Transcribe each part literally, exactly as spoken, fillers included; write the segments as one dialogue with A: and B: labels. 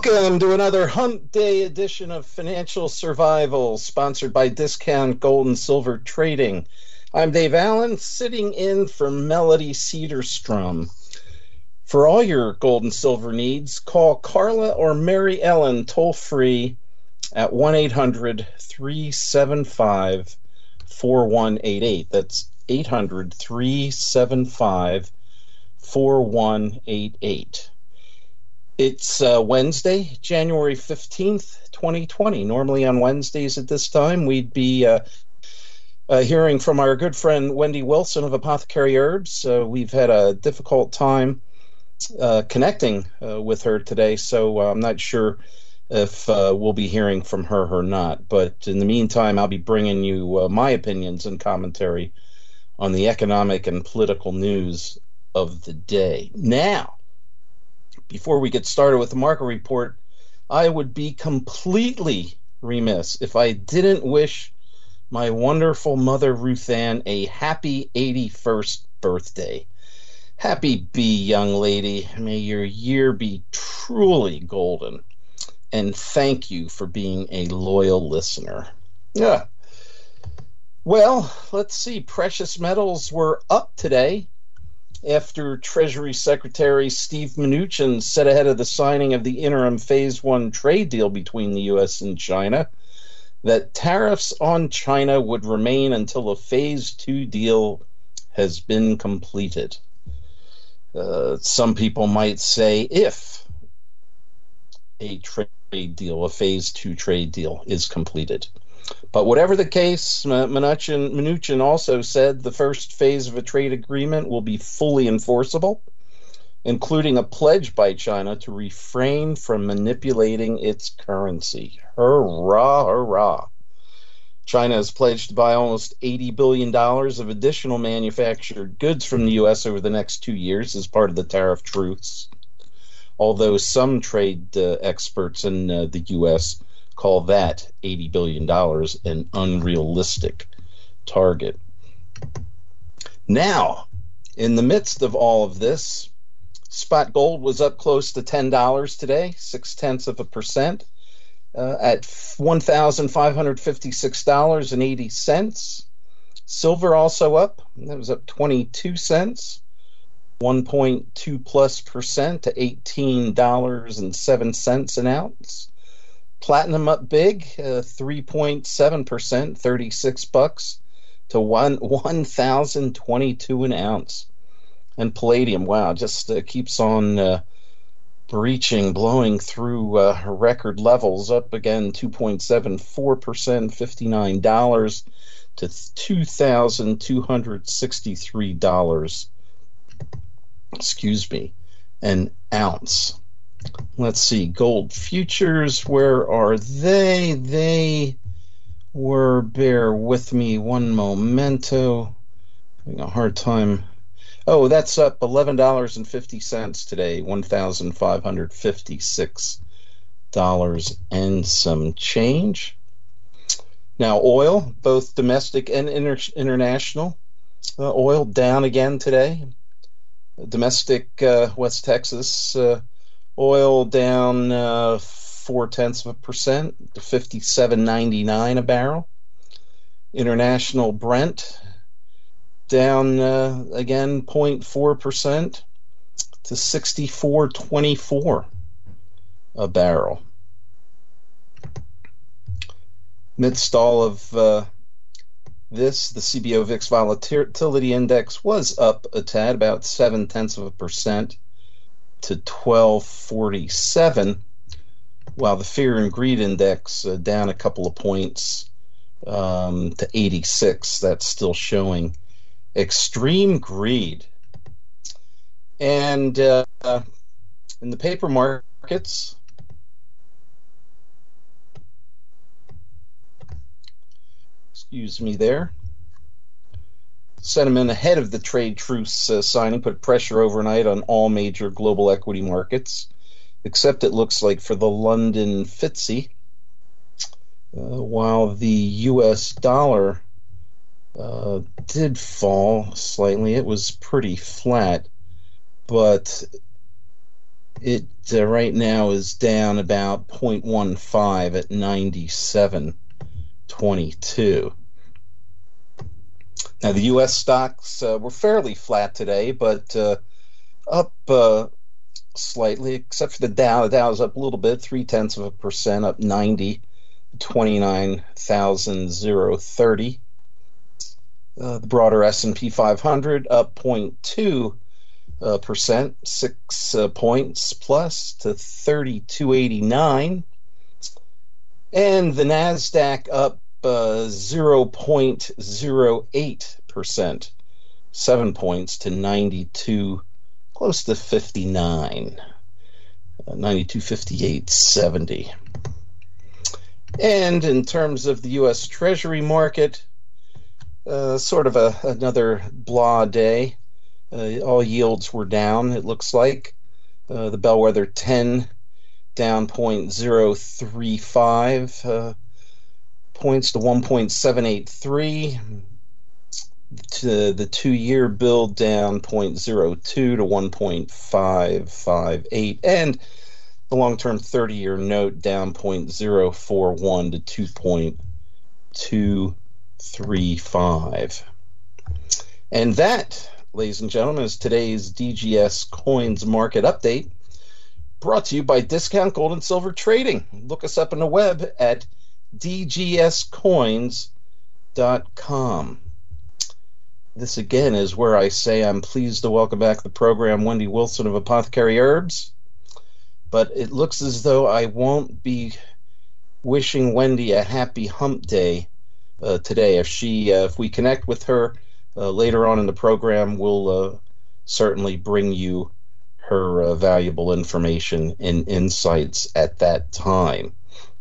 A: Welcome to another Hump Day edition of Financial Survival, sponsored by Discount Gold and Silver Trading. I'm Dave Allen, sitting in for Melody Cedarstrom. For all your gold and silver needs, call Carla or Mary Ellen toll-free at one eight hundred, three seven five, four one eight eight. That's eight hundred, three seven five, four one eight eight. It's uh, Wednesday, January fifteenth, twenty twenty. Normally on Wednesdays at this time, we'd be uh, uh, hearing from our good friend Wendy Wilson of Apothecary Herbs. Uh, we've had a difficult time uh, connecting uh, with her today, so uh, I'm not sure if uh, we'll be hearing from her or not. But in the meantime, I'll be bringing you uh, my opinions and commentary on the economic and political news of the day. Now, before we get started with the market report, I would be completely remiss if I didn't wish my wonderful mother, Ruth Ann, a happy eighty-first birthday. Happy B, young lady. May your year be truly golden. And thank you for being a loyal listener. Yeah. Well, let's see. Precious metals were up today after Treasury Secretary Steve Mnuchin said ahead of the signing of the interim Phase one trade deal between the U S and China that tariffs on China would remain until a Phase two deal has been completed. Uh, some people might say if a trade deal, a Phase two trade deal, is completed. But whatever the case, Mnuchin, Mnuchin also said the first phase of a trade agreement will be fully enforceable, including a pledge by China to refrain from manipulating its currency. Hurrah, hurrah. China has pledged to buy almost eighty billion dollars of additional manufactured goods from the U S over the next two years as part of the tariff truce, although some trade uh, experts in uh, the U S call that eighty billion dollars an unrealistic target. Now, in the midst of all of this, spot gold was up close to ten dollars today, six-tenths of a percent, uh, at one thousand five hundred fifty-six dollars and eighty cents. Silver also up. That was up twenty-two cents, one point two plus percent to eighteen dollars and seven cents an ounce. Platinum up big, uh, three point seven percent, thirty-six bucks to one one thousand twenty-two an ounce. And palladium, wow, just uh, keeps on uh, breaching, blowing through uh, record levels, up again two point seven four percent, fifty-nine dollars to two thousand two hundred sixty-three dollars. Excuse me, an ounce. Let's see, gold futures, where are they? They were, bear with me one momento, having a hard time. Oh, that's up eleven dollars and fifty cents today, one thousand five hundred fifty-six dollars and some change. Now, oil, both domestic and inter- international, uh, oil down again today. Domestic uh, West Texas uh, oil down uh, four tenths of a percent to fifty-seven ninety-nine a barrel. International Brent down uh, again zero point four percent to sixty-four twenty-four a barrel. Amidst all of uh, this, the C B O V I X Volatility Index was up a tad, about seven tenths of a percent to twelve forty-seven, while the Fear and Greed Index uh, down a couple of points um, to eighty-six. That's still showing extreme greed. And uh, in the paper markets, excuse me there, sentiment ahead of the trade truce uh, signing put pressure overnight on all major global equity markets, except it looks like for the London F T S E, uh, while the U S dollar uh, did fall slightly. It was pretty flat, but It uh, right now is down about zero point one five at ninety-seven twenty-two. Now, the U S stocks uh, were fairly flat today, but uh, up uh, slightly, except for the Dow. The Dow is up a little bit, three-tenths of a percent, up ninety, twenty-nine thousand thirty. Uh, the broader S and P five hundred up zero point two uh, percent, six uh, points plus to thirty-two eighty-nine. And the NASDAQ up uh, zero point zero eight percent, seven points to ninety-two, close to fifty-nine, uh, ninety-two fifty-eight seventy. And in terms of the U S Treasury market, uh, sort of a, another blah day. Uh, all yields were down, it looks like. Uh, the Bellwether ten down zero point zero three five uh, points to one point seven eight three. To the two-year bill down zero point zero two to one point five five eight. And the long-term thirty-year note down zero point zero four one to two point two three five. And that, ladies and gentlemen, is today's D G S Coins Market Update, brought to you by Discount Gold and Silver Trading. Look us up on the web at d g s coins dot com. This again is where I say I'm pleased to welcome back the program Wendy Wilson of Apothecary Herbs. But it looks as though I won't be wishing Wendy a happy hump day uh, today. If she, uh, if we connect with her uh, later on in the program, we'll uh, certainly bring you her uh, valuable information and insights at that time.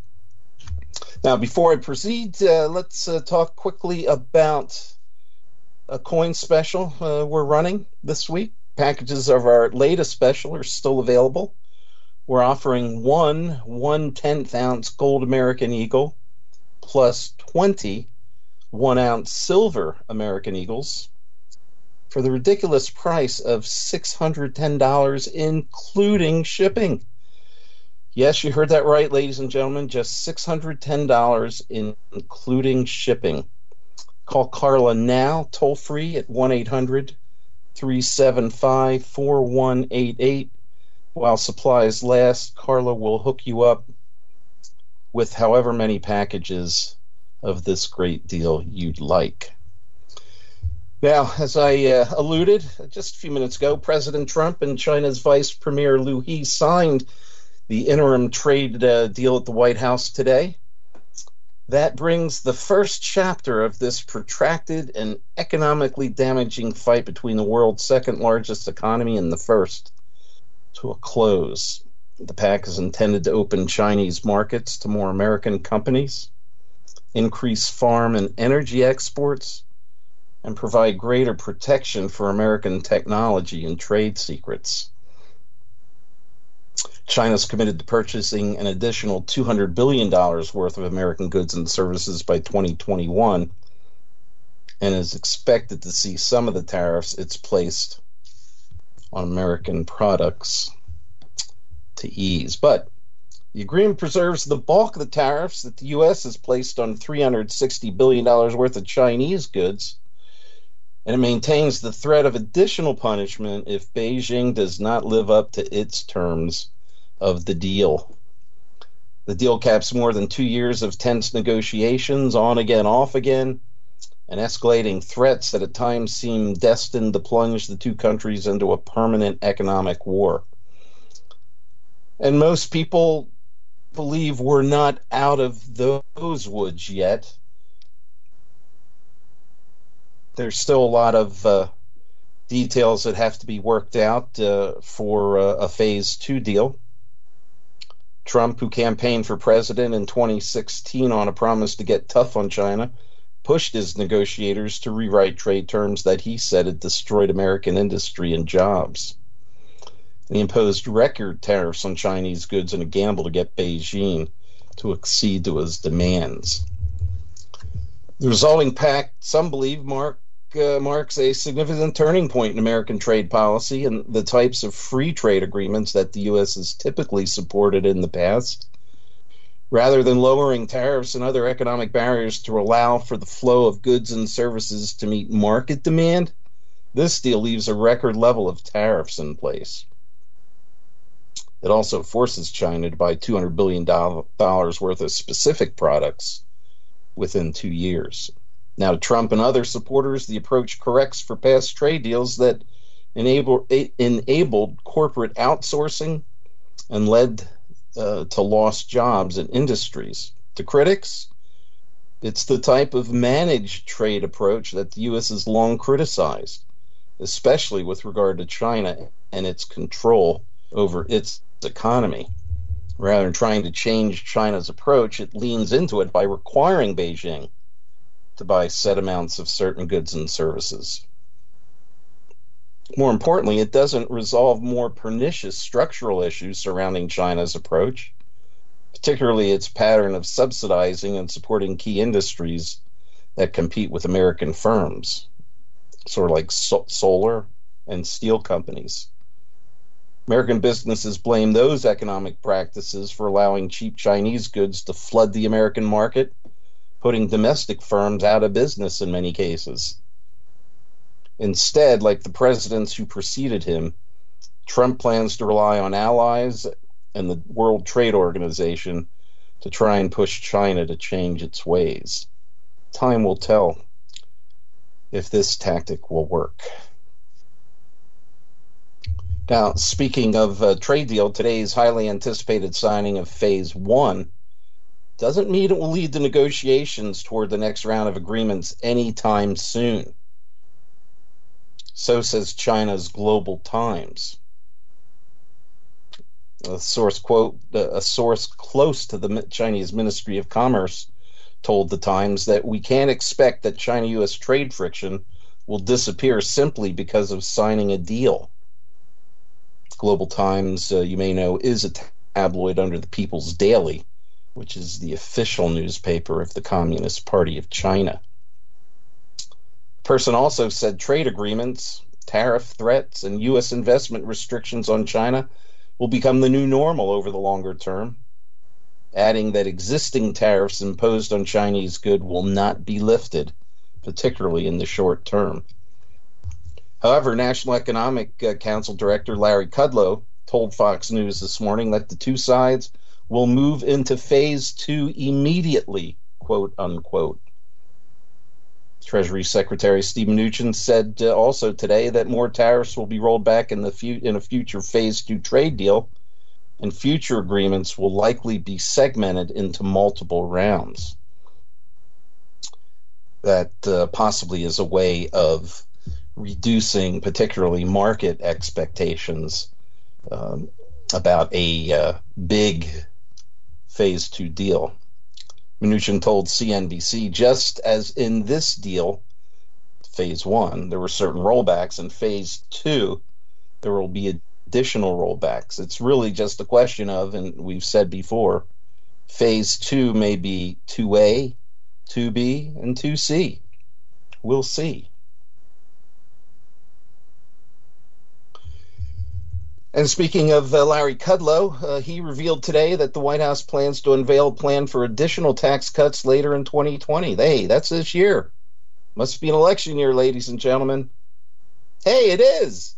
A: Now, before I proceed, uh, let's uh, talk quickly about a coin special uh, we're running this week. Packages of our latest special are still available. We're offering one one-tenth ounce gold American Eagle plus twenty one-ounce silver American Eagles for the ridiculous price of six hundred ten dollars, including shipping. Yes, you heard that right, ladies and gentlemen, just six hundred ten dollars, including shipping. Call Carla now, toll-free at one eight hundred three seven five four one eight eight. While supplies last, Carla will hook you up with however many packages of this great deal you'd like. Now, as I uh, alluded just a few minutes ago, President Trump and China's Vice Premier Liu He signed the interim trade uh, deal at the White House today. That brings the first chapter of this protracted and economically damaging fight between the world's second largest economy and the first to a close. The pact is intended to open Chinese markets to more American companies, increase farm and energy exports, and provide greater protection for American technology and trade secrets. China's committed to purchasing an additional two hundred billion dollars worth of American goods and services by twenty twenty-one, and is expected to see some of the tariffs it's placed on American products to ease. But the agreement preserves the bulk of the tariffs that the U S has placed on three hundred sixty billion dollars worth of Chinese goods, and it maintains the threat of additional punishment if Beijing does not live up to its terms of the deal. The deal caps more than two years of tense negotiations, on again, off again, and escalating threats that at times seem destined to plunge the two countries into a permanent economic war. And most people believe we're not out of those woods yet. There's still a lot of uh, details that have to be worked out uh, for uh, a phase two deal. Trump, who campaigned for president in twenty sixteen on a promise to get tough on China, pushed his negotiators to rewrite trade terms that he said had destroyed American industry and jobs. He imposed record tariffs on Chinese goods in a gamble to get Beijing to accede to his demands. The resulting pact, some believe, mark uh, marks a significant turning point in American trade policy, and the types of free trade agreements that the U S has typically supported in the past. Rather than lowering tariffs and other economic barriers to allow for the flow of goods and services to meet market demand, this deal leaves a record level of tariffs in place. It also forces China to buy two hundred billion dollars worth of specific products within two years. Now, to Trump and other supporters, the approach corrects for past trade deals that enable, enabled corporate outsourcing and led uh, to lost jobs in industries. To critics, it's the type of managed trade approach that the U S has long criticized, especially with regard to China and its control over its economy. Rather than trying to change China's approach, it leans into it by requiring Beijing to buy set amounts of certain goods and services. More importantly, it doesn't resolve more pernicious structural issues surrounding China's approach, particularly its pattern of subsidizing and supporting key industries that compete with American firms, sort of like so- solar and steel companies. American businesses blame those economic practices for allowing cheap Chinese goods to flood the American market, putting domestic firms out of business in many cases. Instead, like the presidents who preceded him, Trump plans to rely on allies and the World Trade Organization to try and push China to change its ways. Time will tell if this tactic will work. Now, speaking of a trade deal, today's highly anticipated signing of Phase One doesn't mean it will lead to negotiations toward the next round of agreements anytime soon. So says China's Global Times. A source quote, a source close to the Chinese Ministry of Commerce told the Times that we can't expect that China-U S trade friction will disappear simply because of signing a deal. Global Times, uh, you may know, is a tabloid under the People's Daily, which is the official newspaper of the Communist Party of China. The person also said trade agreements, tariff threats, and U S investment restrictions on China will become the new normal over the longer term, adding that existing tariffs imposed on Chinese goods will not be lifted, particularly in the short term. However, National Economic uh, Council Director Larry Kudlow told Fox News this morning that the two sides will move into phase two immediately, quote unquote. Treasury Secretary Steve Mnuchin said uh, also today that more tariffs will be rolled back in the fu- in a future phase two trade deal, and future agreements will likely be segmented into multiple rounds. That uh, possibly is a way of reducing particularly market expectations um, about a uh, big phase two deal. Mnuchin told C N B C, just as in this deal, phase one, there were certain rollbacks, and phase two, there will be additional rollbacks. It's really just a question of, and we've said before, phase two may be two A, two B, and two C. We'll see. And speaking of uh, Larry Kudlow, uh, he revealed today that the White House plans to unveil a plan for additional tax cuts later in twenty twenty. Hey, that's this year. Must be an election year, ladies and gentlemen. Hey, it is.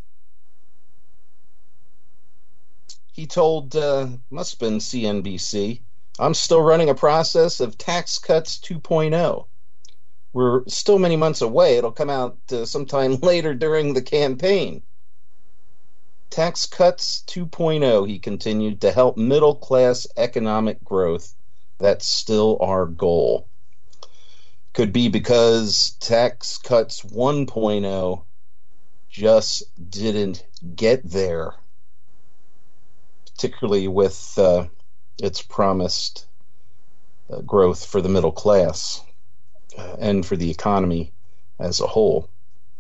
A: He told, uh, must have been C N B C, I'm still running a process of tax cuts two point oh. We're still many months away. It'll come out uh, sometime later during the campaign. Tax cuts two point oh, he continued, to help middle-class economic growth. That's still our goal. Could be because tax cuts one point oh just didn't get there, particularly with uh, its promised uh, growth for the middle class uh, and for the economy as a whole.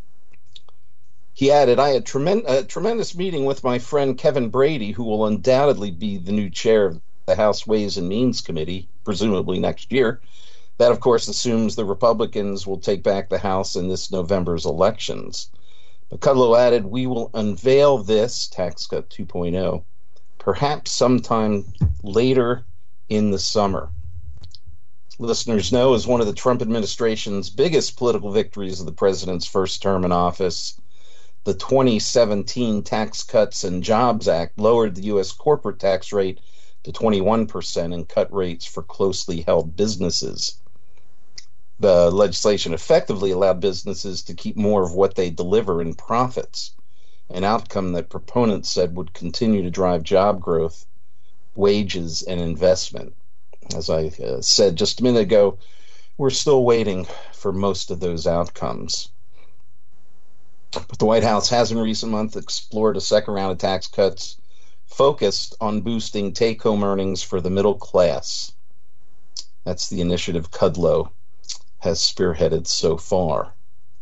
A: He added, I had tremen- a tremendous meeting with my friend Kevin Brady, who will undoubtedly be the new chair of the House Ways and Means Committee, presumably next year. That, of course, assumes the Republicans will take back the House in this November's elections. But Kudlow added, we will unveil this, tax cut two point oh, perhaps sometime later in the summer. Listeners know, as one of the Trump administration's biggest political victories of the president's first term in office, the twenty seventeen Tax Cuts and Jobs Act lowered the U S corporate tax rate to twenty-one percent and cut rates for closely held businesses. The legislation effectively allowed businesses to keep more of what they deliver in profits, an outcome that proponents said would continue to drive job growth, wages, and investment. As I uh, said just a minute ago, we're still waiting for most of those outcomes. But the White House has in recent months explored a second round of tax cuts focused on boosting take-home earnings for the middle class. That's the initiative Kudlow has spearheaded so far.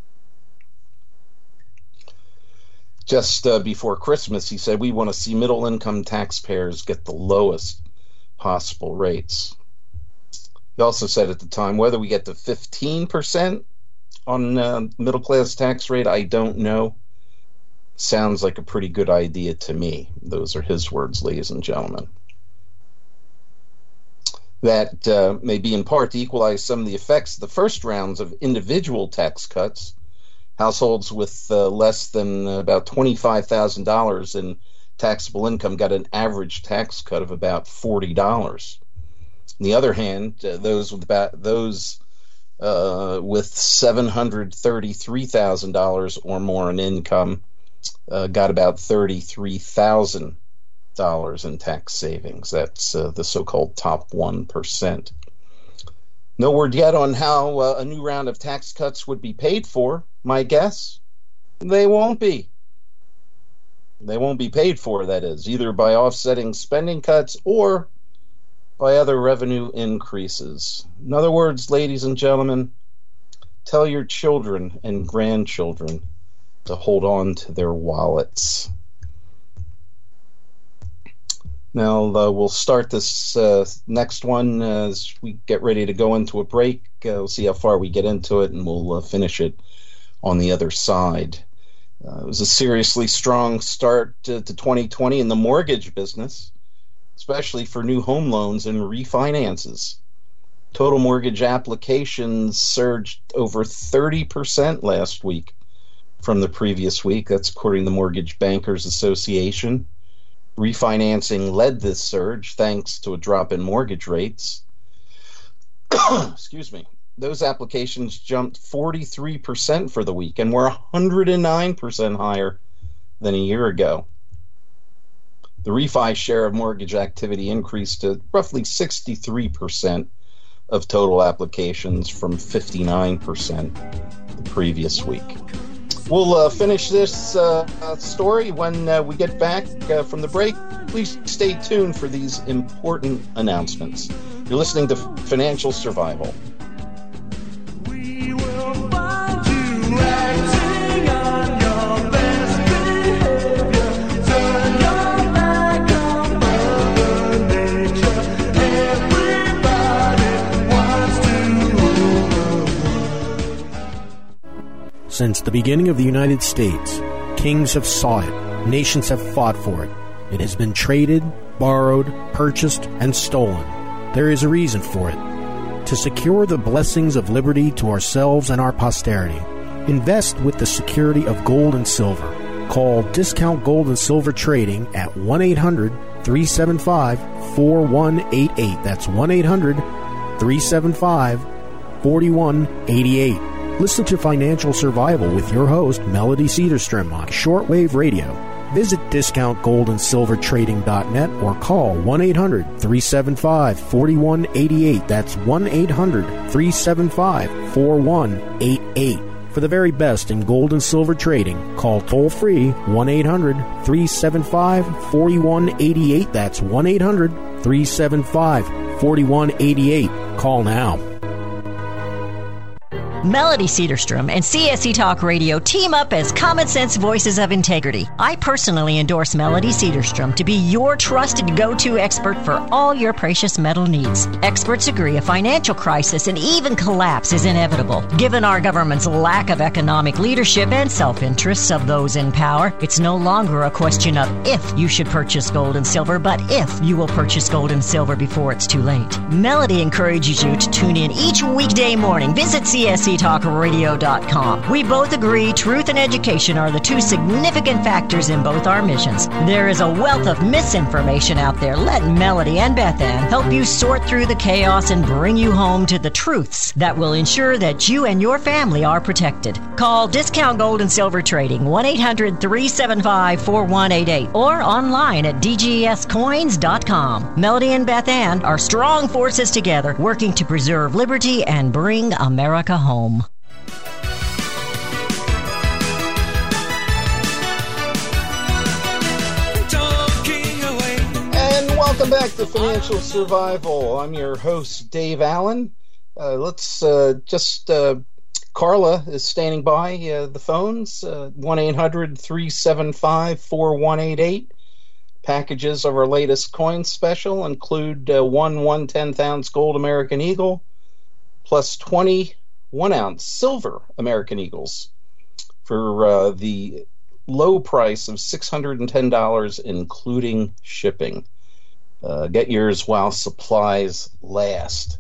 A: Just uh, before Christmas, he said, we want to see middle-income taxpayers get the lowest possible rates. He also said at the time, whether we get to fifteen percent on uh, middle-class tax rate, I don't know. Sounds like a pretty good idea to me. Those are his words, ladies and gentlemen. That uh, may be in part to equalize some of the effects of the first rounds of individual tax cuts. Households with uh, less than uh, about twenty-five thousand dollars in taxable income got an average tax cut of about forty dollars. On the other hand, uh, those with about those uh, with seven hundred thirty-three thousand dollars or more in income uh, got about thirty-three thousand dollars in tax savings. That's uh, the so-called top one percent. No word yet on how uh, a new round of tax cuts would be paid for. My guess, they won't be. They won't be paid for, that is, either by offsetting spending cuts or by other revenue increases. In other words, ladies and gentlemen, tell your children and grandchildren to hold on to their wallets. Now, uh, we'll start this uh, next one as we get ready to go into a break. Uh, we'll see how far we get into it, and we'll uh, finish it on the other side. Uh, it was a seriously strong start to, to twenty twenty in the mortgage business, especially for new home loans and refinances. Total mortgage applications surged over thirty percent last week from the previous week. That's according to the Mortgage Bankers Association. Refinancing led this surge thanks to a drop in mortgage rates. Excuse me. Those applications jumped forty-three percent for the week and were one hundred nine percent higher than a year ago. The refi share of mortgage activity increased to roughly sixty-three percent of total applications from fifty-nine percent the previous week. We'll uh, finish this uh, story when uh, we get back uh, from the break. Please stay tuned for these important announcements. You're listening to Financial Survival.
B: We will find you acting on your best behavior. Turn your back on Mother Nature. Everybody wants to rule the world.
C: Since the beginning of the United States, kings have sought it, nations have fought for it. It has been traded, borrowed, purchased, and stolen. There is a reason for it. To secure the blessings of liberty to ourselves and our posterity, invest with the security of gold and silver. Call Discount Gold and Silver Trading at one eight hundred three seven five four one eight eight. That's one eight hundred three seven five four one eight eight. Listen to Financial Survival with your host, Melody Cedarstrom, on shortwave radio. Visit discount gold and silver trading dot net or call one eight hundred three seven five four one eight eight. That's one eight hundred three seven five four one eight eight. For the very best in gold and silver trading, call toll-free one eight hundred three seven five four one eight eight. That's one eight hundred three seven five four one eight eight. Call now.
D: Melody Cedarstrom and C S E Talk Radio team up as common sense voices of integrity. I personally endorse Melody Cedarstrom to be your trusted go-to expert for all your precious metal needs. Experts agree a financial crisis and even collapse is inevitable. Given our government's lack of economic leadership and self-interests of those in power, it's no longer a question of if you should purchase gold and silver, but if you will purchase gold and silver before it's too late. Melody encourages you to tune in each weekday morning. Visit C S E talk radio dot com. We both agree truth and education are the two significant factors in both our missions. There is a wealth of misinformation out there. Let Melody and Beth Ann help you sort through the chaos and bring you home to the truths that will ensure that you and your family are protected. Call Discount Gold and Silver Trading, one eight hundred three seven five four one eight eight, or online at d g s coins dot com. Melody and Beth Ann are strong forces together, working to preserve liberty and bring America home.
A: And welcome back to Financial Survival. I'm your host, Dave Allen. Uh, let's uh, just, uh, Carla is standing by uh, the phones, uh, one eight hundred three seven five four one eight eight. Packages of our latest coin special include uh, one one tenth ounce gold American Eagle plus twenty one ounce silver American Eagles for uh, the low price of six hundred ten dollars, including shipping. Uh, get yours while supplies last.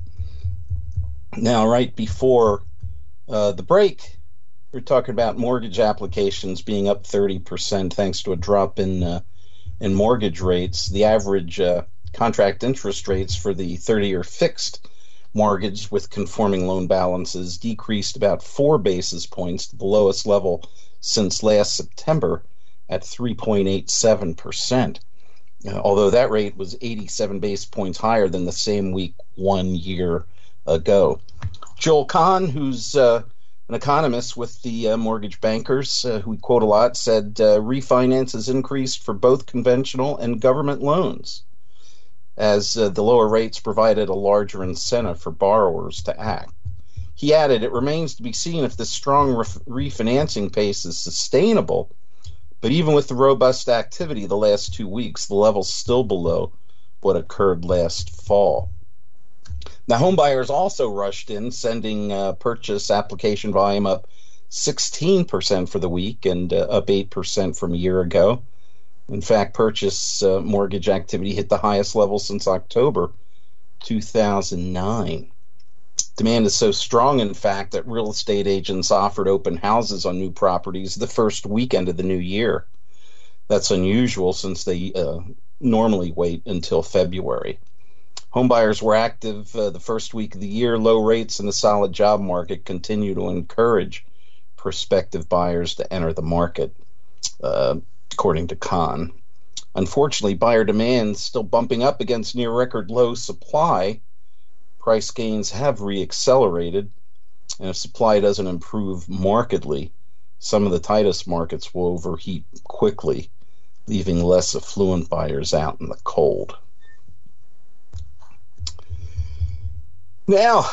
A: Now, right before uh, the break, we're talking about mortgage applications being up thirty percent thanks to a drop in uh, in mortgage rates. The average uh, contract interest rates for the thirty-year fixed mortgage with conforming loan balances decreased about four basis points to the lowest level since last September at three point eight seven percent, uh, although that rate was eighty-seven basis points higher than the same week one year ago. Joel Kahn, who's uh, an economist with the uh, mortgage bankers, uh, who we quote a lot, said uh, refinance has increased for both conventional and government loans, as uh, the lower rates provided a larger incentive for borrowers to act. He added, it remains to be seen if this strong ref- refinancing pace is sustainable, but even with the robust activity the last two weeks, the level's still below what occurred last fall. Now, homebuyers also rushed in, sending uh, purchase application volume up sixteen percent for the week and uh, up eight percent from a year ago. In fact, purchase uh, mortgage activity hit the highest level since October two thousand nine. Demand is so strong, in fact, that real estate agents offered open houses on new properties the first weekend of the new year. That's unusual since they uh, normally wait until February. Homebuyers were active uh, the first week of the year. Low rates and the solid job market continue to encourage prospective buyers to enter the market, uh, according to Kahn. Unfortunately, buyer demand is still bumping up against near record low supply. Price gains have reaccelerated, and if supply doesn't improve markedly, some of the tightest markets will overheat quickly, leaving less affluent buyers out in the cold. Now,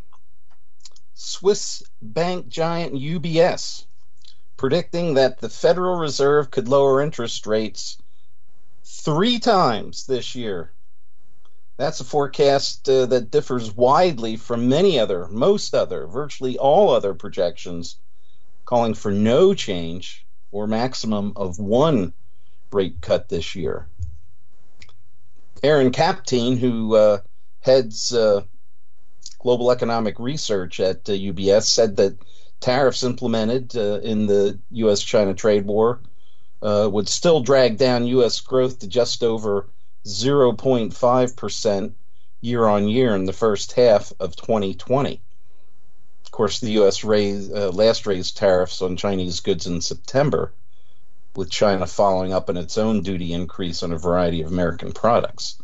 A: Swiss bank giant U B S predicting that the Federal Reserve could lower interest rates three times this year. That's a forecast uh, that differs widely from many other, most other, virtually all other projections, calling for no change or maximum of one rate cut this year. Aaron Kaptein, who uh, heads uh, global economic research at uh, U B S, said that tariffs implemented uh, in the U S China trade war uh, would still drag down U S growth to just over zero point five percent year on year in the first half of twenty twenty. Of course, the U S raised, uh, last raised tariffs on Chinese goods in September, with China following up on its own duty increase on a variety of American products.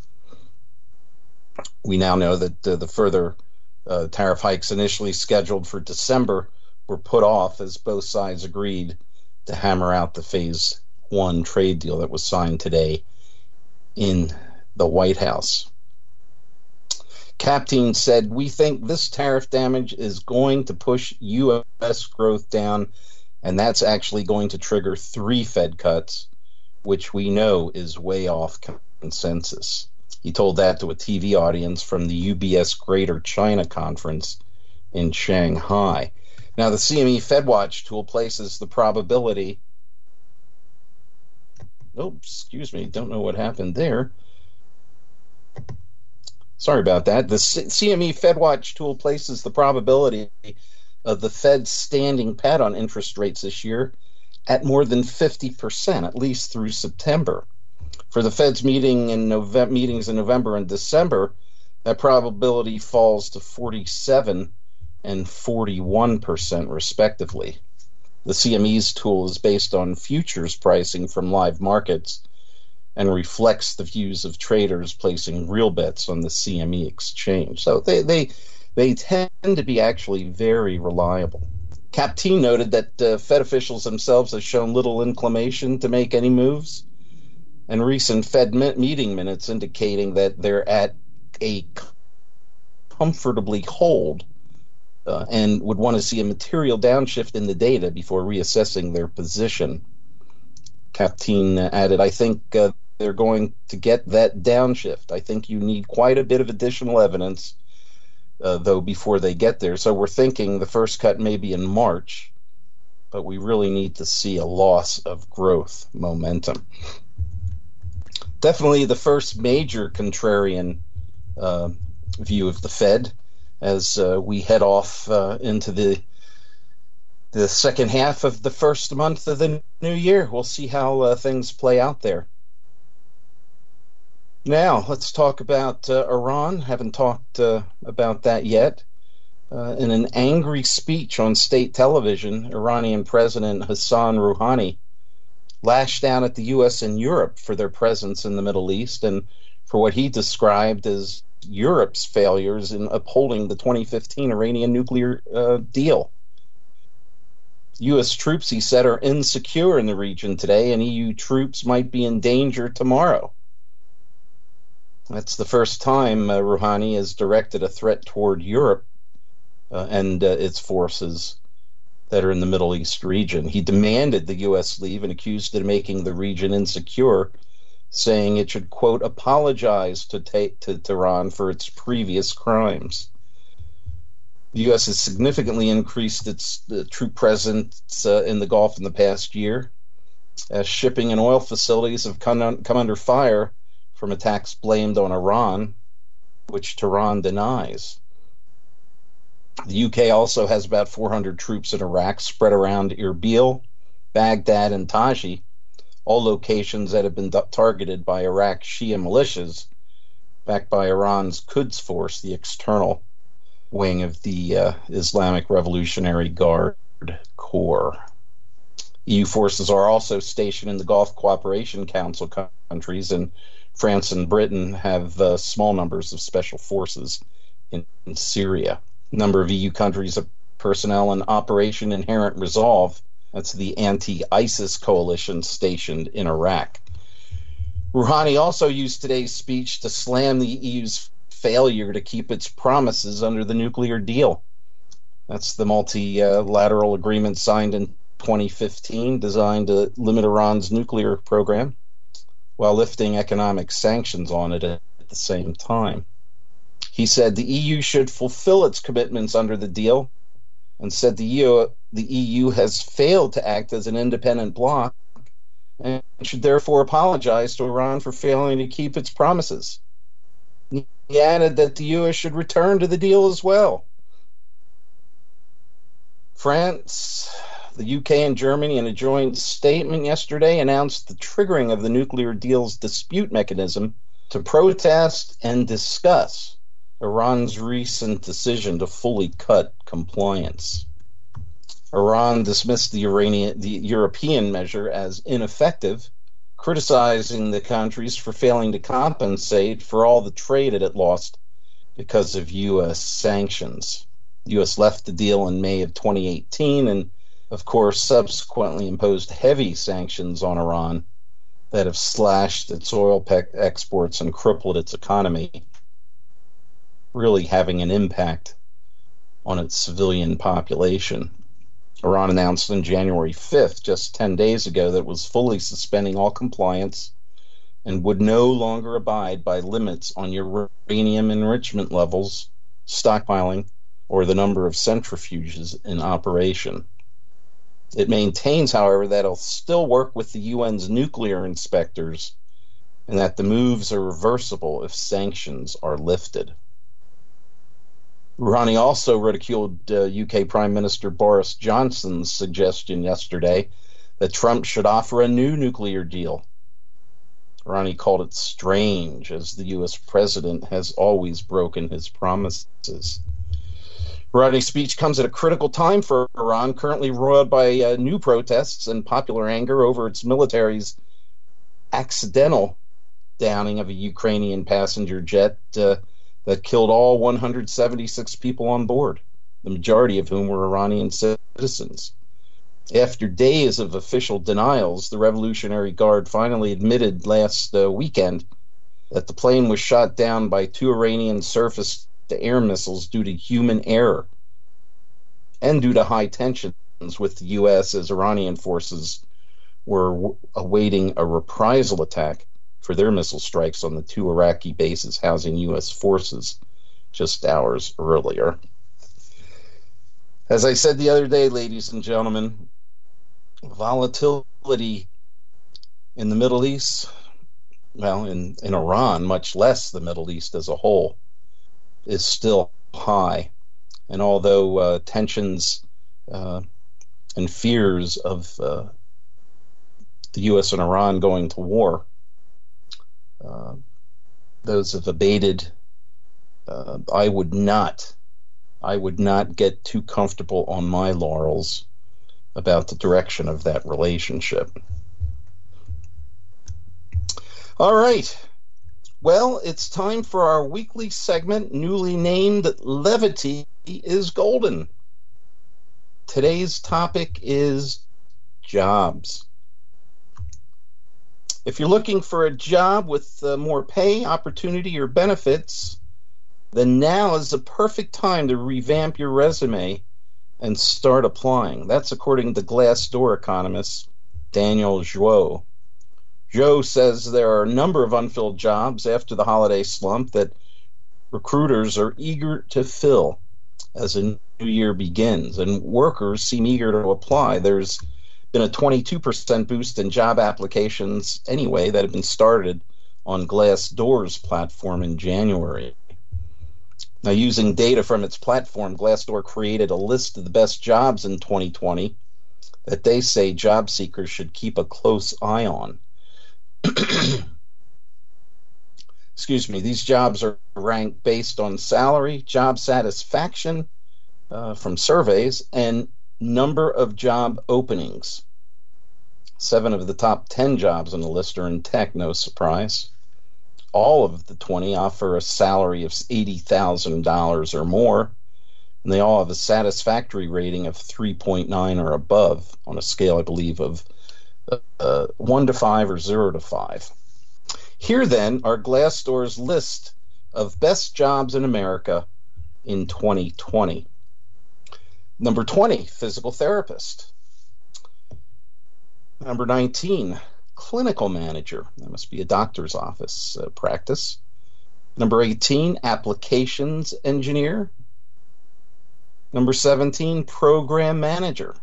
A: We now know that uh, the further uh, tariff hikes initially scheduled for December were put off as both sides agreed to hammer out the phase one trade deal that was signed today in the White House. Captain said, "We think this tariff damage is going to push U S growth down, and that's actually going to trigger three Fed cuts, which we know is way off consensus." He told that to a T V audience from the U B S Greater China Conference in Shanghai. Now, the C M E FedWatch tool places the probability... Oh, excuse me, don't know what happened there. Sorry about that. The C M E FedWatch tool places the probability of the Fed standing pat on interest rates this year at more than fifty percent, at least through September. For the Fed's meeting in November, meetings in November and December, that probability falls to forty-seven and forty-one percent, respectively. The C M E's tool is based on futures pricing from live markets and reflects the views of traders placing real bets on the C M E exchange. So they they, they tend to be actually very reliable. Capteen noted that uh, Fed officials themselves have shown little inclination to make any moves, and recent Fed meeting minutes indicating that they're at a comfortably hold uh, and would want to see a material downshift in the data before reassessing their position. Capteen added, "I think uh, they're going to get that downshift. I think you need quite a bit of additional evidence, uh, though, before they get there. So we're thinking the first cut may be in March, but we really need to see a loss of growth momentum." Definitely the first major contrarian uh, view of the Fed as uh, we head off uh, into the the second half of the first month of the new year. We'll see how uh, things play out there. Now, let's talk about uh, Iran. Haven't talked uh, about that yet. Uh, in an angry speech on state television, Iranian President Hassan Rouhani lashed out at the U S and Europe for their presence in the Middle East and for what he described as Europe's failures in upholding the twenty fifteen Iranian nuclear uh, deal. U S troops, he said, are insecure in the region today, and E U troops might be in danger tomorrow. That's the first time uh, Rouhani has directed a threat toward Europe uh, and uh, its forces that are in the Middle East region. He demanded the U S leave and accused it of making the region insecure, saying it should, quote, apologize to, ta- to Tehran for its previous crimes. The U S has significantly increased its uh, troop presence uh, in the Gulf in the past year, as shipping and oil facilities have come, un- come under fire from attacks blamed on Iran, which Tehran denies. The U K also has about four hundred troops in Iraq spread around Erbil, Baghdad, and Taji, all locations that have been d- targeted by Iraq Shia militias, backed by Iran's Quds Force, the external wing of the uh, Islamic Revolutionary Guard Corps. E U forces are also stationed in the Gulf Cooperation Council countries, and France and Britain have uh, small numbers of special forces in, in Syria. A number of E U countries have personnel in Operation Inherent Resolve. That's the anti-ISIS coalition stationed in Iraq. Rouhani also used today's speech to slam the E U's failure to keep its promises under the nuclear deal. That's the multilateral agreement signed in twenty fifteen, designed to limit Iran's nuclear program while lifting economic sanctions on it at the same time. He said the E U should fulfill its commitments under the deal, and said the E U, the E U has failed to act as an independent bloc and should therefore apologize to Iran for failing to keep its promises. He added that the U S should return to the deal as well. France, the U K, and Germany, in a joint statement yesterday, announced the triggering of the nuclear deal's dispute mechanism to protest and discuss Iran's recent decision to fully cut compliance. Iran dismissed the, Iranian, the European measure as ineffective, criticizing the countries for failing to compensate for all the trade it had lost because of U S sanctions. The U S left the deal in May of twenty eighteen and, of course, subsequently imposed heavy sanctions on Iran that have slashed its oil pe- exports and crippled its economy. really having an impact on its civilian population. Iran announced on January fifth, just ten days ago, that it was fully suspending all compliance and would no longer abide by limits on uranium enrichment levels, stockpiling, or the number of centrifuges in operation. It maintains, however, that it'll still work with the U N's nuclear inspectors and that the moves are reversible if sanctions are lifted. Rouhani also ridiculed uh, U K Prime Minister Boris Johnson's suggestion yesterday that Trump should offer a new nuclear deal. Rouhani called it strange, as the U S president has always broken his promises. Rouhani's speech comes at a critical time for Iran, currently roiled by uh, new protests and popular anger over its military's accidental downing of a Ukrainian passenger jet uh, that killed all one hundred seventy-six people on board, the majority of whom were Iranian citizens. After days of official denials, the Revolutionary Guard finally admitted last uh, weekend that the plane was shot down by two Iranian surface-to-air missiles due to human error and due to high tensions with the U S as Iranian forces were w- awaiting a reprisal attack for their missile strikes on the two Iraqi bases housing U S forces just hours earlier. As I said the other day, ladies and gentlemen, volatility in the Middle East, well, in, in Iran, much less the Middle East as a whole, is still high. And although uh, tensions uh, and fears of uh, the U S and Iran going to war, uh, those have abated, uh, I would not, I would not get too comfortable on my laurels about the direction of that relationship. All right. Well, it's time for our weekly segment, newly named Levity is Golden. Today's topic is jobs. If you're looking for a job with uh, more pay, opportunity, or benefits, then now is the perfect time to revamp your resume and start applying. That's according to Glassdoor economist Daniel Zhou. Zhou says there are a number of unfilled jobs after the holiday slump that recruiters are eager to fill as a new year begins, and workers seem eager to apply. There's been a twenty-two percent boost in job applications anyway that have been started on Glassdoor's platform in January. Now, using data from its platform, Glassdoor created a list of the best jobs in twenty twenty that they say job seekers should keep a close eye on. Excuse me, these jobs are ranked based on salary, job satisfaction uh, from surveys, and number of job openings. Seven of the top ten jobs on the list are in tech, no surprise. All of the twenty offer a salary of eighty thousand dollars or more, and they all have a satisfactory rating of three point nine or above on a scale, I believe, of uh, one to five or zero to five. Here, then, are Glassdoor's list of best jobs in America in twenty twenty. Number twenty, physical therapist. Number nineteen, clinical manager. That must be a doctor's office uh, practice. Number eighteen, applications engineer. Number seventeen, program manager.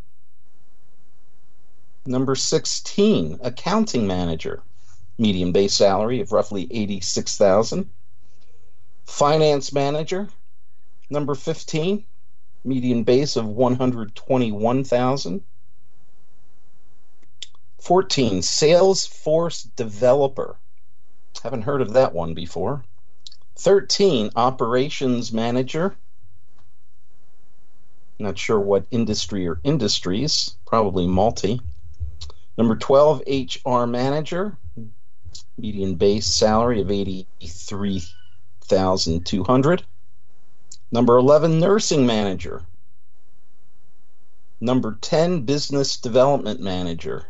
A: Number sixteen, accounting manager. Median base salary of roughly eighty-six thousand dollars. Finance manager. Number fifteen, median base of one hundred twenty-one thousand dollars. fourteen, Salesforce developer. Haven't heard of that one before. thirteen, operations manager. Not sure what industry or industries, probably multi. Number twelve, H R manager. Median base salary of eighty-three thousand two hundred dollars. Number eleven, nursing manager. Number ten, business development manager.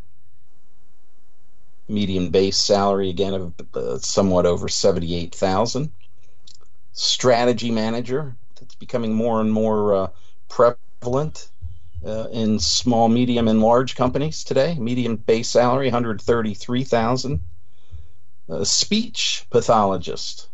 A: Median base salary, again, of uh, somewhat over seventy-eight thousand dollars. strategy manager. That's becoming more and more uh, prevalent uh, in small, medium, and large companies today. Median base salary, one hundred thirty-three thousand dollars. A speech pathologist.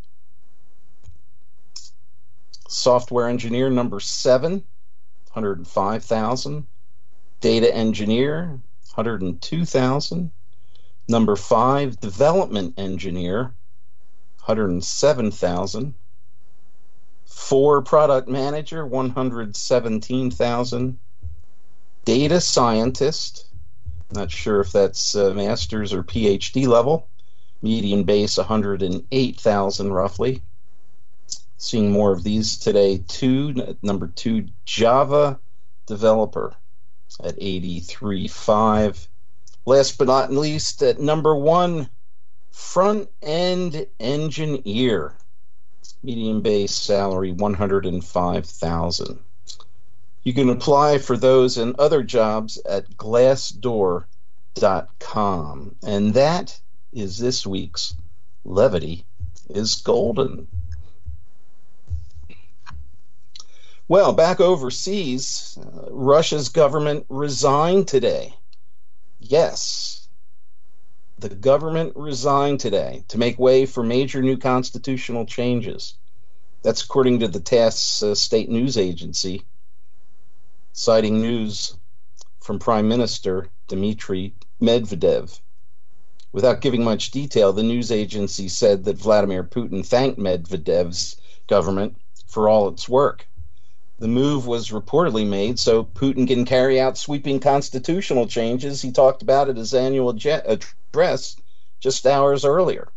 A: Software engineer number seven, one hundred five thousand dollars. Data engineer, one hundred two thousand dollars. Number five, development engineer, one hundred seven thousand dollars. Four, product manager, one hundred seventeen thousand dollars. Data scientist, not sure if that's uh, master's or P H D level. Median base, one hundred eight thousand dollars roughly. Seeing more of these today. Two, number two, Java developer at eighty-three thousand five hundred dollars. Last but not least, at number one, front-end engineer. Median base salary, one hundred five thousand dollars. You can apply for those and other jobs at glassdoor dot com. And that is this week's Levity is Golden. Well, back overseas, uh, Russia's government resigned today. Yes, the government resigned today to make way for major new constitutional changes. That's according to the TASS uh, state news agency, citing news from Prime Minister Dmitry Medvedev. Without giving much detail, the news agency said that Vladimir Putin thanked Medvedev's government for all its work. The move was reportedly made so Putin can carry out sweeping constitutional changes he talked about at his annual address just hours earlier.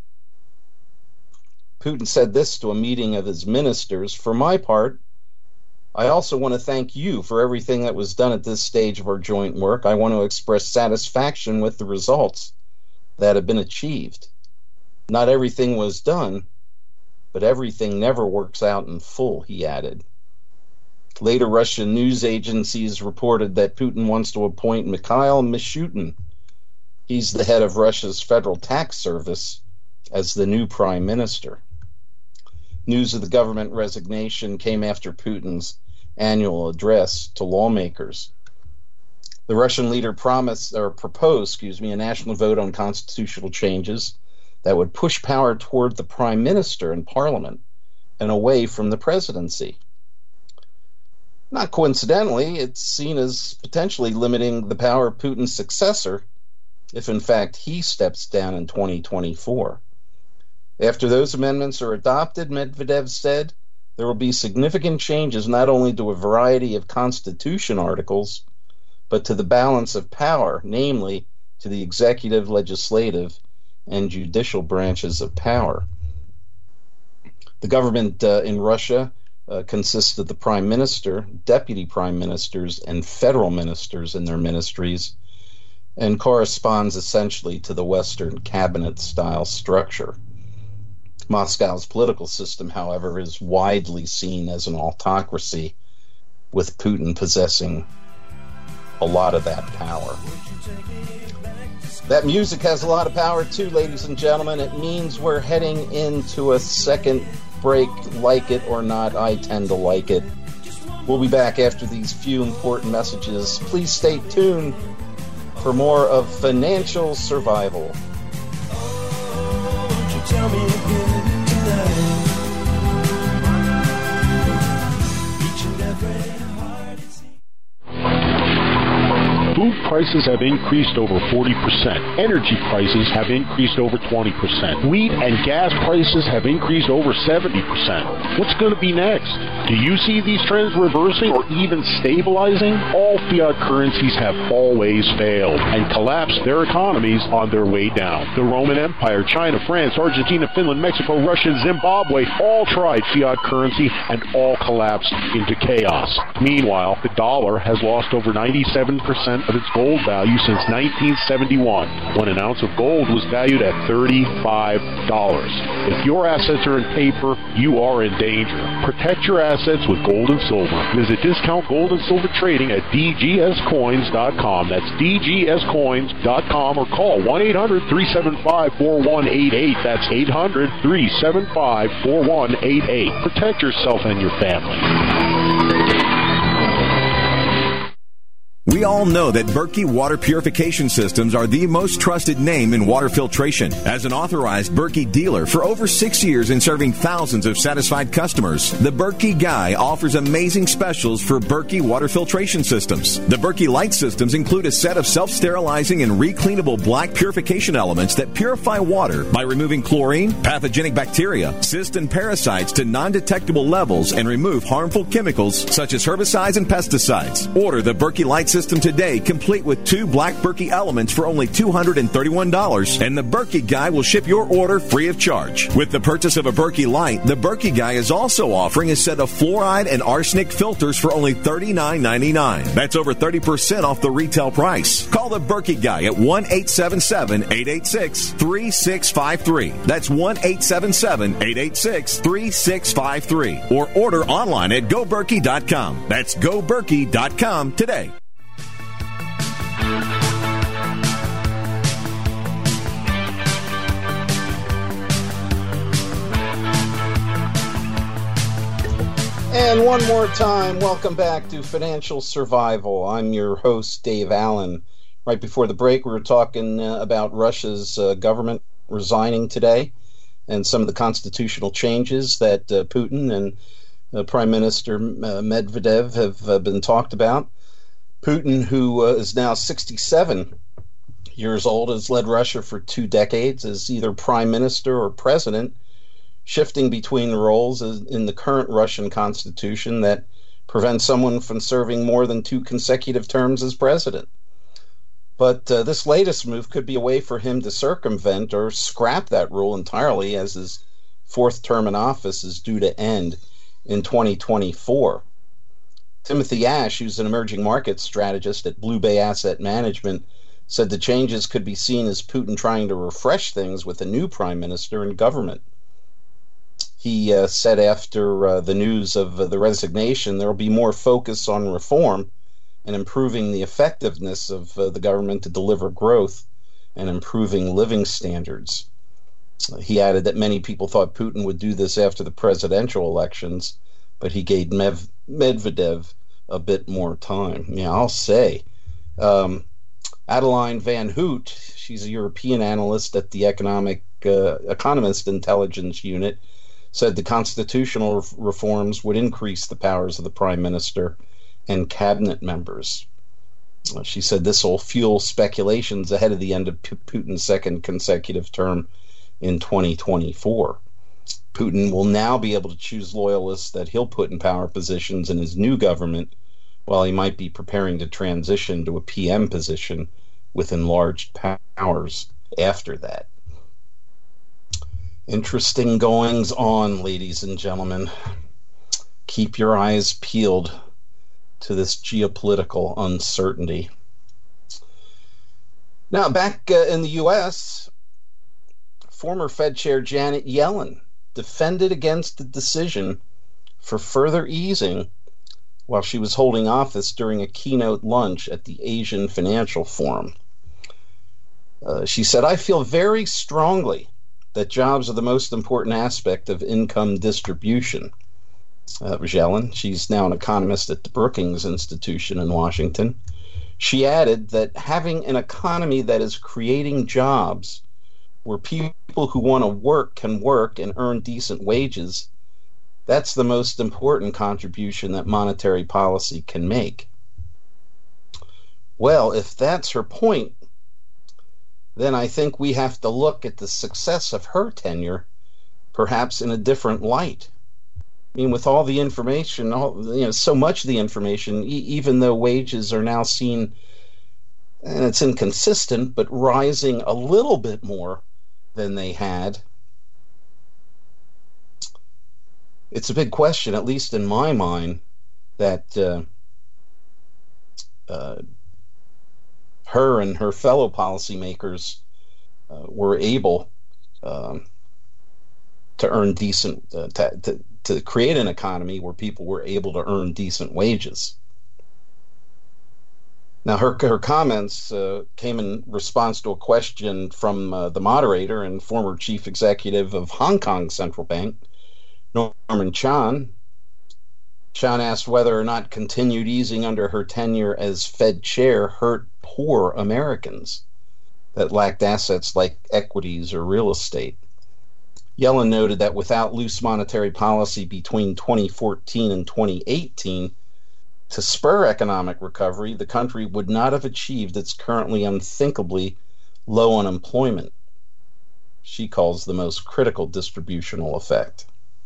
A: Putin said this to a meeting of his ministers: "For my part, I also want to thank you for everything that was done at this stage of our joint work. I want to express satisfaction with the results that have been achieved. Not everything was done, but everything never works out in full," he added. Later, Russian news agencies reported that Putin wants to appoint Mikhail Mishustin. He's the head of Russia's Federal Tax Service as the new prime minister. News of the government resignation came after Putin's annual address to lawmakers. The Russian leader promised or proposed, excuse me, a national vote on constitutional changes that would push power toward the prime minister and parliament and away from the presidency. Not coincidentally, it's seen as potentially limiting the power of Putin's successor if, in fact, he steps down in twenty twenty-four. After those amendments are adopted, Medvedev said, there will be significant changes not only to a variety of Constitution articles, but to the balance of power, namely to the executive, legislative, and judicial branches of power. The government uh, in Russia Uh, consists of the prime minister, deputy prime ministers, and federal ministers in their ministries, and corresponds essentially to the Western cabinet-style structure. Moscow's political system, however, is widely seen as an autocracy, with Putin possessing a lot of that power. That music has a lot of power too, ladies and gentlemen. It means we're heading into a second break. Like it or not, I tend to like it. We'll be back after these few important messages. Please stay tuned for more of Financial Survival.
B: Won't you tell me again tonight? Each and every heart is
E: Food prices have increased over forty percent. Energy prices have increased over twenty percent. Wheat and gas prices have increased over seventy percent. What's going to be next? Do you see these trends reversing or even stabilizing? All fiat currencies have always failed and collapsed their economies on their way down. The Roman Empire, China, France, Argentina, Finland, Mexico, Russia, Zimbabwe all tried fiat currency and all collapsed into chaos. Meanwhile, the dollar has lost over ninety-seven percent of its gold value since nineteen seventy-one, when an ounce of gold was valued at thirty-five dollars. If your assets are in paper, you are in danger. Protect your assets with gold and silver. Visit Discount Gold and Silver Trading at d g s coins dot com. That's d g s coins dot com, or call one eight hundred, three seven five, four one eight eight. That's eight hundred, three seven five, four one eight eight. Protect yourself and your family.
F: We all know that Berkey Water Purification Systems are the most trusted name in water filtration. As an authorized Berkey dealer for over six years and serving thousands of satisfied customers, the Berkey Guy offers amazing specials for Berkey Water Filtration Systems. The Berkey Light Systems include a set of self-sterilizing and recleanable black purification elements that purify water by removing chlorine, pathogenic bacteria, cysts, and parasites to non-detectable levels and remove harmful chemicals such as herbicides and pesticides. Order the Berkey Light System System today, complete with two black Berkey elements for only two hundred thirty-one dollars, and the Berkey Guy will ship your order free of charge. With the purchase of a Berkey Light, the Berkey Guy is also offering a set of fluoride and arsenic filters for only thirty-nine ninety-nine. That's over thirty percent off the retail price. Call the Berkey Guy at one eight seven seven, eight eight six, three six five three. That's one eight seven seven, eight eight six, three six five three. Or order online at go berkey dot com. That's go berkey dot com today.
A: And one more time, welcome back to Financial Survival. I'm your host, Dave Allen. Right before the break, we were talking uh, about Russia's uh, government resigning today and some of the constitutional changes that uh, Putin and uh, Prime Minister uh, Medvedev have uh, been talked about. Putin, who uh, is now sixty-seven years old, has led Russia for two decades as either prime minister or president, shifting between the roles in the current Russian constitution that prevents someone from serving more than two consecutive terms as president. But uh, this latest move could be a way for him to circumvent or scrap that rule entirely, as his fourth term in office is due to end in twenty twenty-four. Timothy Ash, who's an emerging market strategist at Blue Bay Asset Management, said the changes could be seen as Putin trying to refresh things with a new prime minister and government. He uh, said after uh, the news of uh, the resignation, there will be more focus on reform and improving the effectiveness of uh, the government to deliver growth and improving living standards. Uh, he added that many people thought Putin would do this after the presidential elections, but he gave Mev- Medvedev a bit more time. Yeah, I'll say. Um, Adeline Van Hoot, she's a European analyst at the Economic uh, Economist Intelligence Unit, said the constitutional reforms would increase the powers of the prime minister and cabinet members. She said this will fuel speculations ahead of the end of Putin's second consecutive term in twenty twenty-four. Putin will now be able to choose loyalists that he'll put in power positions in his new government, while he might be preparing to transition to a P M position with enlarged powers after that. Interesting goings on, ladies and gentlemen. Keep your eyes peeled to this geopolitical uncertainty. Now, back uh, in the U S, former Fed Chair Janet Yellen defended against the decision for further easing while she was holding office during a keynote lunch at the Asian Financial Forum. Uh, she said, "I feel very strongly that jobs are the most important aspect of income distribution." Uh, that was Yellen. She's now an economist at the Brookings Institution in Washington. She added that having an economy that is creating jobs where people who want to work can work and earn decent wages, that's the most important contribution that monetary policy can make. Well, if that's her point, then I think we have to look at the success of her tenure perhaps in a different light. I mean, with all the information, all, you know, so much of the information, e- even though wages are now seen, and it's inconsistent, but rising a little bit more than they had, it's a big question, at least in my mind, that uh, uh, her and her fellow policymakers uh, were able um, to earn decent, uh, to, to, to create an economy where people were able to earn decent wages. Now, her, her comments uh, came in response to a question from uh, the moderator and former chief executive of Hong Kong Central Bank, Norman Chan. Chan asked whether or not continued easing under her tenure as Fed chair hurt poor Americans that lacked assets like equities or real estate. Yellen noted that without loose monetary policy between twenty fourteen and twenty eighteen to spur economic recovery, the country would not have achieved its currently unthinkably low unemployment, she calls the most critical distributional effect.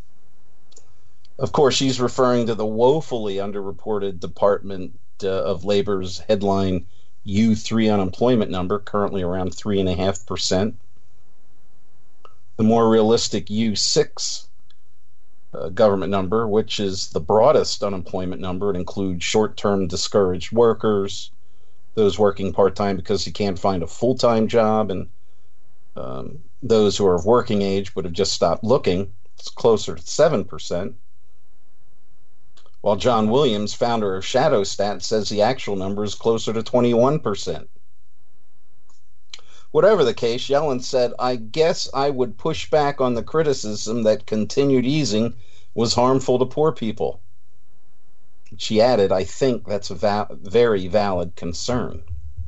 A: Of course, she's referring to the woefully underreported Department uh, of Labor's headline U three unemployment number, currently around three point five percent. The more realistic U six uh, government number, which is the broadest unemployment number. It includes short-term discouraged workers, those working part-time because you can't find a full-time job, and um, those who are of working age but have just stopped looking. It's closer to seven percent. While John Williams, founder of ShadowStat, says the actual number is closer to twenty-one percent. Whatever the case, Yellen said, "I guess I would push back on the criticism that continued easing was harmful to poor people." She added, "I think that's a va- very valid concern."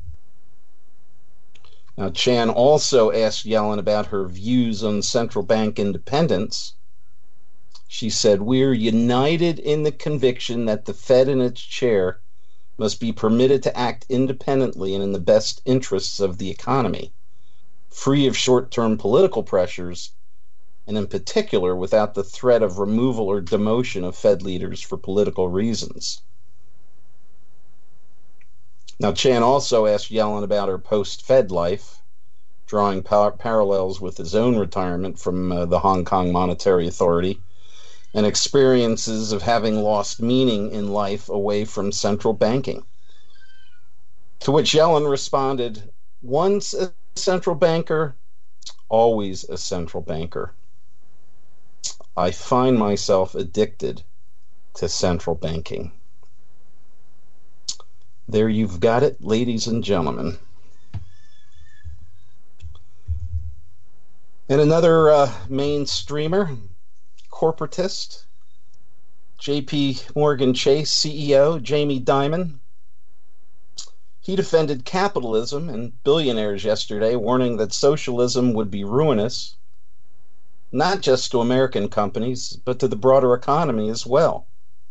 A: Now, Chan also asked Yellen about her views on central bank independence. She said, "We're united in the conviction that the Fed and its chair must be permitted to act independently and in the best interests of the economy, free of short-term political pressures, and in particular without the threat of removal or demotion of Fed leaders for political reasons." Now, Chan also asked Yellen about her post-Fed life, drawing par- parallels with his own retirement from uh, the Hong Kong Monetary Authority, and experiences of having lost meaning in life away from central banking. To which Yellen responded, "Once a central banker, always a central banker. I find myself addicted to central banking." There you've got it, ladies and gentlemen. And another uh, mainstreamer, corporatist, J P Morgan Chase C E O Jamie Dimon. He defended capitalism and billionaires yesterday, warning that socialism would be ruinous, not just to American companies, but to the broader economy as well.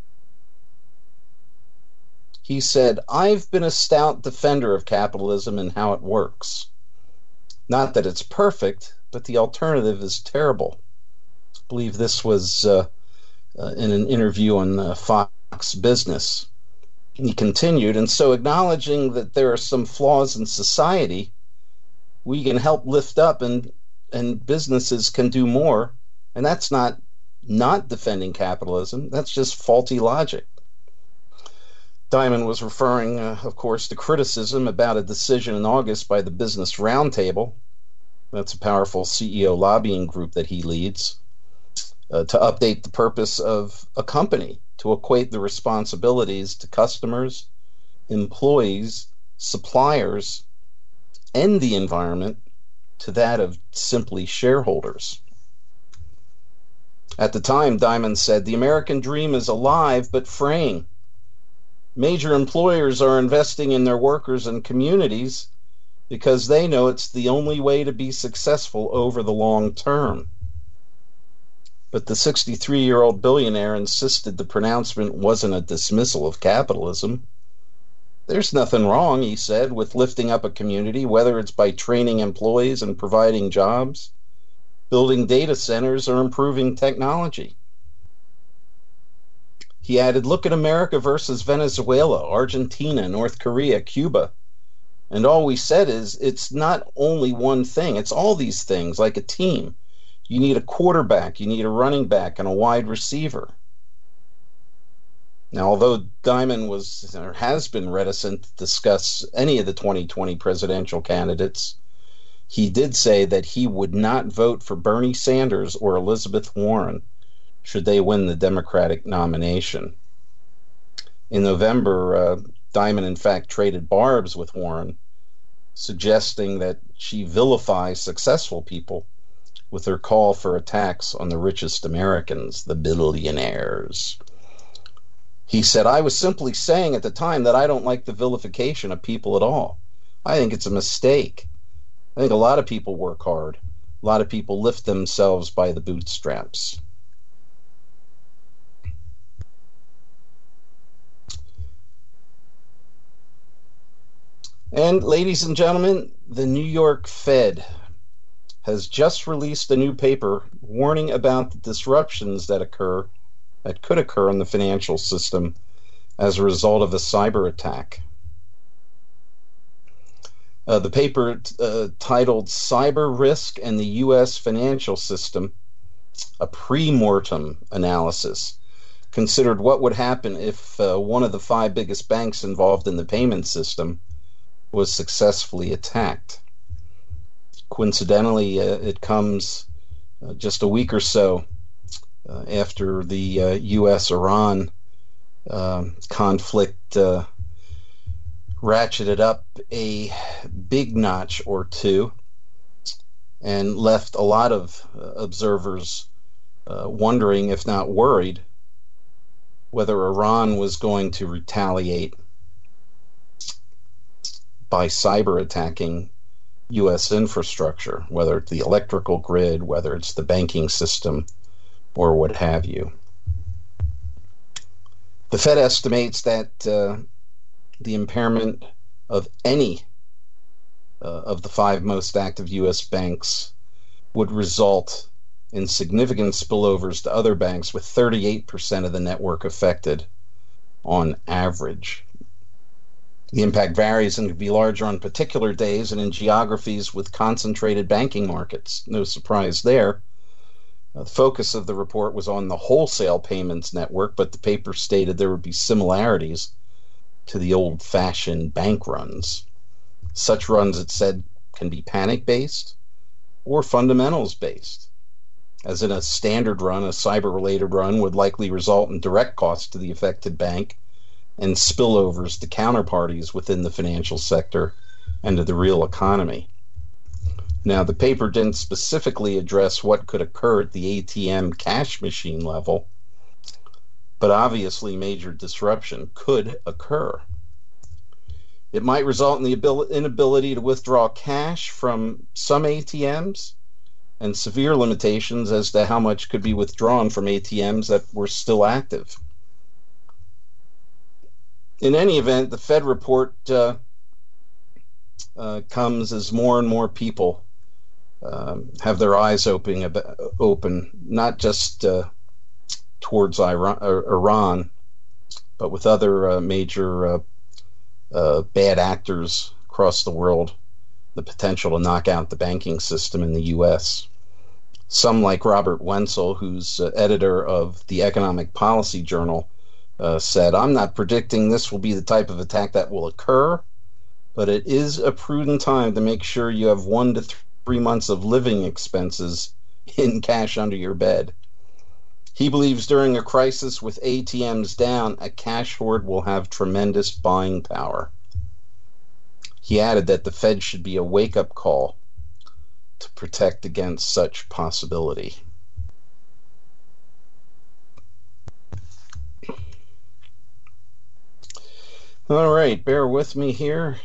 A: He said, "I've been a stout defender of capitalism and how it works. Not that it's perfect, but the alternative is terrible." I believe this was uh, uh, in an interview on uh, Fox Business. He continued, "And so acknowledging that there are some flaws in society, we can help lift up and, and businesses can do more. And that's not not defending capitalism. That's just faulty logic." Dimon was referring, uh, of course, to criticism about a decision in August by the Business Roundtable. That's a powerful C E O lobbying group that he leads, uh, to update the purpose of a company, to equate the responsibilities to customers, employees, suppliers, and the environment to that of simply shareholders. At the time, Dimon said, "The American dream is alive but fraying. Major employers are investing in their workers and communities because they know it's the only way to be successful over the long term." But the sixty-three-year-old billionaire insisted the pronouncement wasn't a dismissal of capitalism. "There's nothing wrong," he said, "with lifting up a community, whether it's by training employees and providing jobs, building data centers, or improving technology." He added, "Look at America versus Venezuela, Argentina, North Korea, Cuba. And all we said is it's not only one thing, it's all these things, like a team. You need a quarterback, you need a running back, and a wide receiver." Now, although Dimon was or has been reticent to discuss any of the twenty twenty presidential candidates, he did say that he would not vote for Bernie Sanders or Elizabeth Warren should they win the Democratic nomination. In November, uh, Dimon, in fact, traded barbs with Warren, suggesting that she vilifies successful people with her call for attacks on the richest Americans, the billionaires. He said, "I was simply saying at the time that I don't like the vilification of people at all. I think it's a mistake. I think a lot of people work hard. A lot of people lift themselves by the bootstraps." And ladies and gentlemen, the New York Fed has just released a new paper warning about the disruptions that occur, that could occur in the financial system as a result of a cyber attack. Uh, the paper uh, titled "Cyber Risk and the U S Financial System, a Pre-Mortem Analysis," considered what would happen if uh, one of the five biggest banks involved in the payment system was successfully attacked. Coincidentally, uh, it comes uh, just a week or so uh, after the uh, U S Iran uh, conflict uh, ratcheted up a big notch or two and left a lot of uh, observers uh, wondering, if not worried, whether Iran was going to retaliate by cyber attacking U S infrastructure, whether it's the electrical grid, whether it's the banking system, or what have you. The Fed estimates that uh, the impairment of any uh, of the five most active U S banks would result in significant spillovers to other banks, with thirty-eight percent of the network affected on average. The impact varies and can be larger on particular days and in geographies with concentrated banking markets. No surprise there. Uh, the focus of the report was on the wholesale payments network, but the paper stated there would be similarities to the old-fashioned bank runs. Such runs, it said, can be panic-based or fundamentals-based. As in a standard run, a cyber-related run would likely result in direct costs to the affected bank and spillovers to counterparties within the financial sector and to the real economy. Now, the paper didn't specifically address what could occur at the A T M cash machine level, but obviously major disruption could occur. It might result in the inability to withdraw cash from some A T Ms and severe limitations as to how much could be withdrawn from A T Ms that were still active. In any event, the Fed report uh, uh, comes as more and more people um, have their eyes open, open not just uh, towards Iran, Iran, but with other uh, major uh, uh, bad actors across the world, the potential to knock out the banking system in the U S. Some, like Robert Wenzel, who's uh, editor of the Economic Policy Journal, Uh, said, "I'm not predicting this will be the type of attack that will occur, but it is a prudent time to make sure you have one to th- three months of living expenses in cash under your bed." He believes during a crisis with A T Ms down, a cash hoard will have tremendous buying power. He added that the Fed should be a wake-up call to protect against such possibility. All right, bear with me here.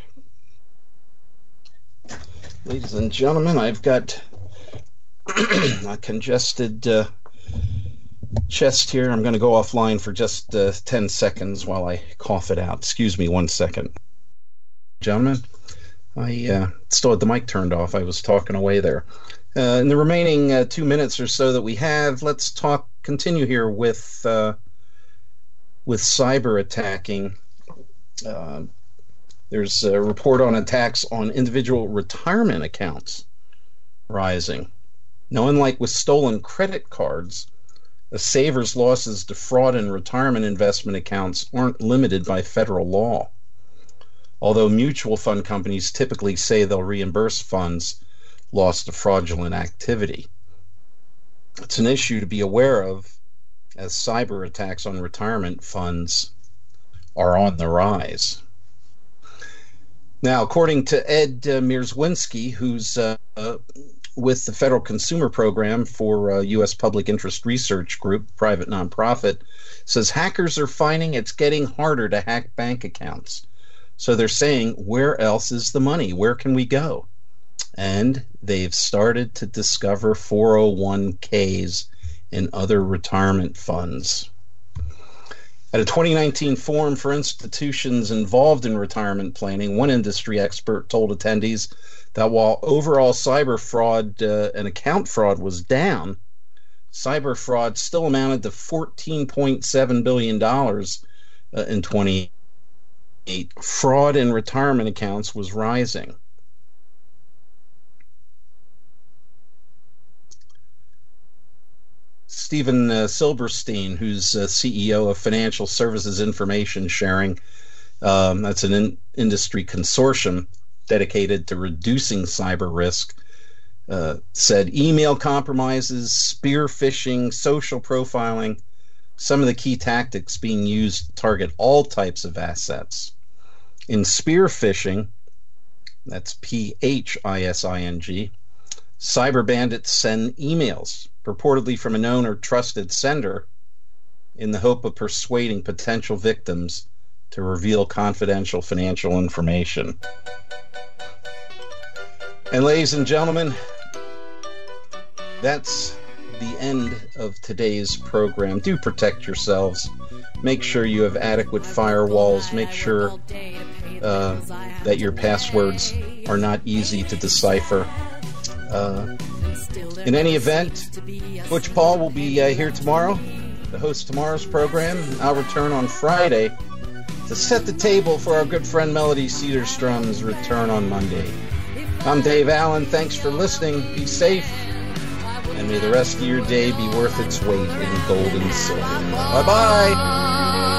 A: Ladies and gentlemen, I've got a congested uh, chest here. I'm going to go offline for just uh, ten seconds while I cough it out. Excuse me one second. Gentlemen, I uh, still had the mic turned off. I was talking away there. Uh, in the remaining uh, two minutes or so that we have, let's talk, continue here with, uh, with cyber attacking. Uh, there's a report on attacks on individual retirement accounts rising. Now, unlike with stolen credit cards, A saver's losses to fraud and retirement investment accounts aren't limited by federal law. Although mutual fund companies typically say they'll reimburse funds lost to fraudulent activity. It's an issue to be aware of as cyber attacks on retirement funds are on the rise. Now, according to Ed uh, Mierzwinski, who's uh, uh, with the Federal Consumer Program for uh, U S Public Interest Research Group, private nonprofit, says hackers are finding it's getting harder to hack bank accounts. So they're saying, where else is the money? Where can we go? And they've started to discover four oh one k's and other retirement funds. At a twenty nineteen forum for institutions involved in retirement planning, one industry expert told attendees that while overall cyber fraud uh, and account fraud was down, cyber fraud still amounted to fourteen point seven billion dollars uh, in twenty eight. Fraud in retirement accounts was rising. Stephen uh, Silberstein, who's uh, C E O of Financial Services Information Sharing, um, that's an in- industry consortium dedicated to reducing cyber risk, uh, said email compromises, spear phishing, social profiling, some of the key tactics being used to target all types of assets. In spear phishing, that's P H I S I N G, cyber bandits send emails purportedly from a known or trusted sender in the hope of persuading potential victims to reveal confidential financial information. And ladies and gentlemen, that's the end of today's program. Do protect yourselves. Make sure you have adequate firewalls. Make sure uh, that your passwords are not easy to decipher. Uh, in any event, Butch Paul will be uh, here tomorrow to host tomorrow's program. I'll return on Friday to set the table for our good friend Melody Cedarstrom's return on Monday. I'm Dave Allen. Thanks for listening. Be safe, and may the rest of your day be worth its weight in gold and silver. Bye-bye.